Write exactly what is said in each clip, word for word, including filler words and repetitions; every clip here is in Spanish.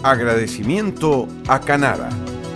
Agradecimiento a Canara.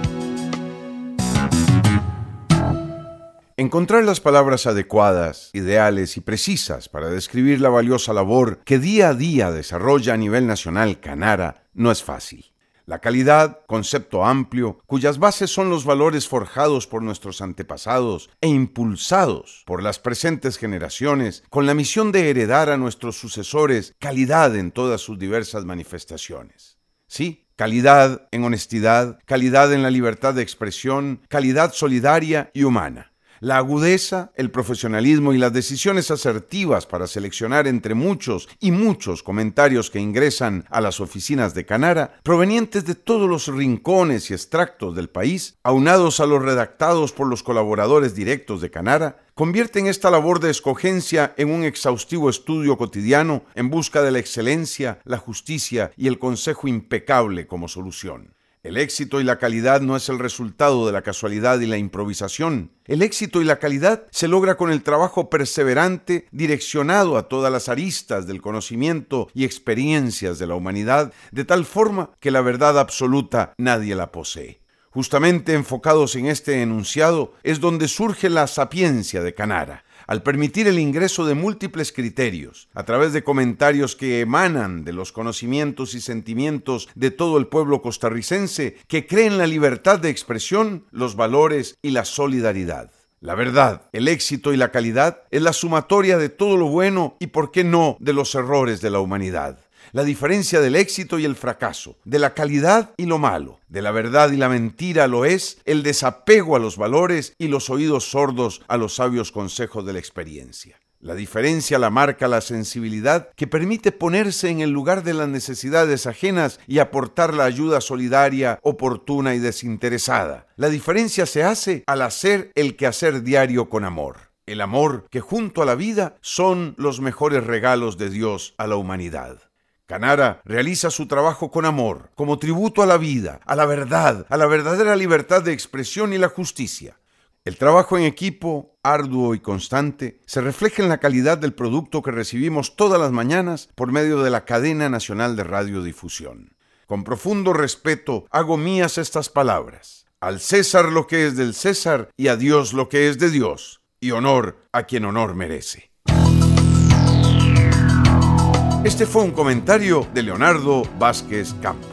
Encontrar las palabras adecuadas, ideales y precisas para describir la valiosa labor que día a día desarrolla a nivel nacional Canara no es fácil. La calidad, concepto amplio, cuyas bases son los valores forjados por nuestros antepasados e impulsados por las presentes generaciones, con la misión de heredar a nuestros sucesores calidad en todas sus diversas manifestaciones. Sí, calidad en honestidad, calidad en la libertad de expresión, calidad solidaria y humana. La agudeza, el profesionalismo y las decisiones asertivas para seleccionar entre muchos y muchos comentarios que ingresan a las oficinas de Canara, provenientes de todos los rincones y extractos del país, aunados a los redactados por los colaboradores directos de Canara, convierten esta labor de escogencia en un exhaustivo estudio cotidiano en busca de la excelencia, la justicia y el consejo impecable como solución. El éxito y la calidad no es el resultado de la casualidad y la improvisación. El éxito y la calidad se logra con el trabajo perseverante direccionado a todas las aristas del conocimiento y experiencias de la humanidad, de tal forma que la verdad absoluta nadie la posee. Justamente enfocados en este enunciado es donde surge la sapiencia de Canara, al permitir el ingreso de múltiples criterios, a través de comentarios que emanan de los conocimientos y sentimientos de todo el pueblo costarricense que cree en la libertad de expresión, los valores y la solidaridad. La verdad, el éxito y la calidad es la sumatoria de todo lo bueno y, por qué no, de los errores de la humanidad. La diferencia del éxito y el fracaso, de la calidad y lo malo, de la verdad y la mentira lo es el desapego a los valores y los oídos sordos a los sabios consejos de la experiencia. La diferencia la marca la sensibilidad que permite ponerse en el lugar de las necesidades ajenas y aportar la ayuda solidaria, oportuna y desinteresada. La diferencia se hace al hacer el quehacer diario con amor. El amor que junto a la vida son los mejores regalos de Dios a la humanidad. Canara realiza su trabajo con amor, como tributo a la vida, a la verdad, a la verdadera libertad de expresión y la justicia. El trabajo en equipo, arduo y constante, se refleja en la calidad del producto que recibimos todas las mañanas por medio de la Cadena Nacional de Radiodifusión. Con profundo respeto hago mías estas palabras: al César lo que es del César y a Dios lo que es de Dios, y honor a quien honor merece. Este fue un comentario de Leonardo Vázquez Campos.